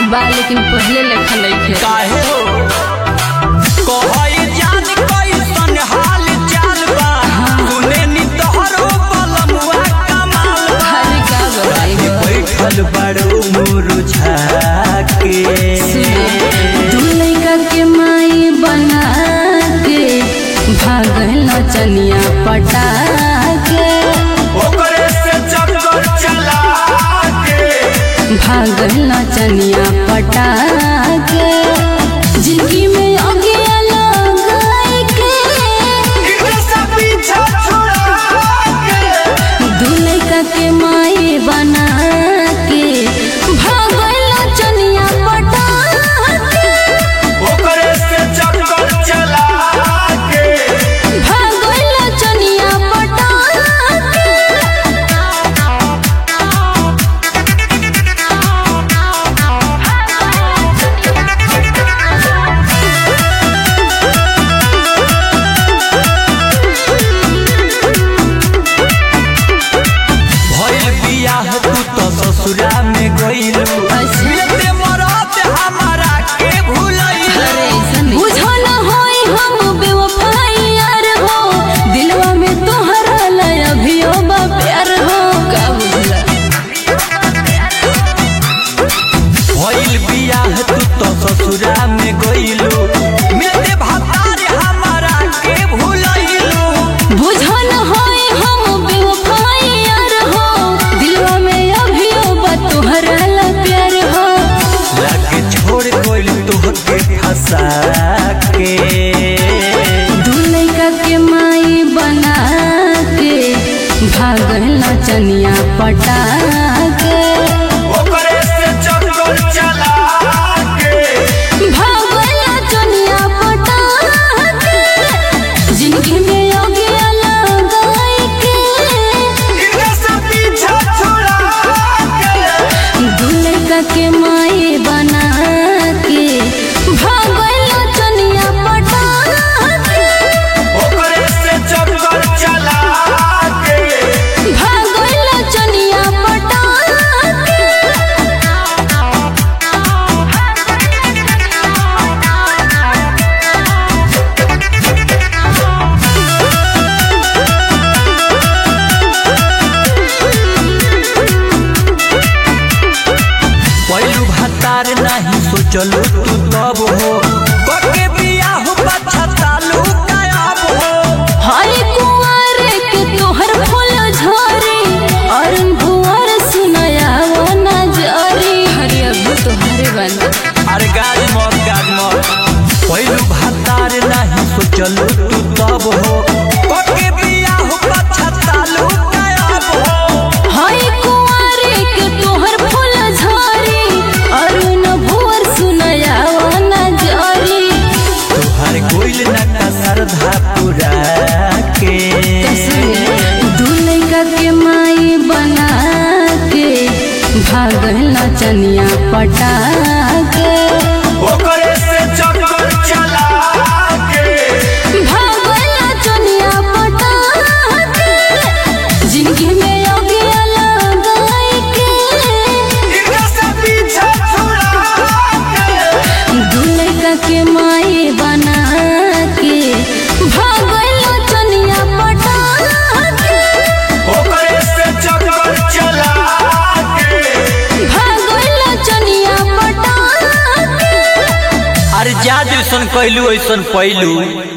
बा लेकिन पहले लेखा नहीं थे। काहे हो कहई जान कैसन हाल चाल बा तूने नी तोहरो बलमुआ कमाल बा। अरे का बताई बैठल बड़ो मुरझा के तू लइका के माई बना के भागल चनिया पटा के ओकरे से चक्कर चला के भागल चनिया पटा के जिंदगी में अगिया लगाई के इधर से पीछा छुड़ा के दू लइका के माई बना के भागल चनिया पटा के ओकरे से चक्कर चला के भागल चनिया पटा के भइल बियाह तू तो ससुरा में गइलू मिलते मरत हमारा के भूलइलू। बुझो न होई हम बेवफाई यार हो दिलवा में तोहरा लय अभियो बा प्यार हो का बुझला भइल बियाह तू तो ससुरा में गइलू मिलते भतार हमारा के भूलइलू। बुझो न होई हम बेवफाई यार हो दिलवा में अभियो बा तोहरा लय प्यार हो लाके छोड़ गइल तोहके फंसा के दू लइका के माई बना के भागल चनिया पटा के ओकरे से चक्कर चला के भागल चनिया पटा के जिंदगी में अगिया लगाई के इधर से पीछा छुड़ा के दू लइका के माई बना के भागल चनिया पटा के ओकरे से चक्कर चला के भागल चनिया पटा के पहलू भतार नहीं सोचलू तू तब हो कके बियाह पछतालू गायब हो। हरे कुंवर के तोहर फूल झरे अरुण भुवर सुनाया वो नजरी हरे अबू तोहरे बना अरे गाज मत पहलू भतार नहीं सोचलू तू तब हो कके बियाह पछतालू गायब हो। हरे कुंवर के तोहर फूल झरे अरुण भुवर सुनाया वो नजरी तोहर कोइल नका श्रद्धा पूरा के दू लइका के माई बना के भागल चनिया पटा के ओकरे से चक्कर चला के भागल चनिया पटा के जिंदगी में अगिया लगाई के इधर से पीछा छुड़ा के दू लइका के माई बना के भागल चनिया पटा के ओकरे से चक्कर चला के भागल चनिया पटा के अरे जा जैसन कैलू ऐसन पैलू।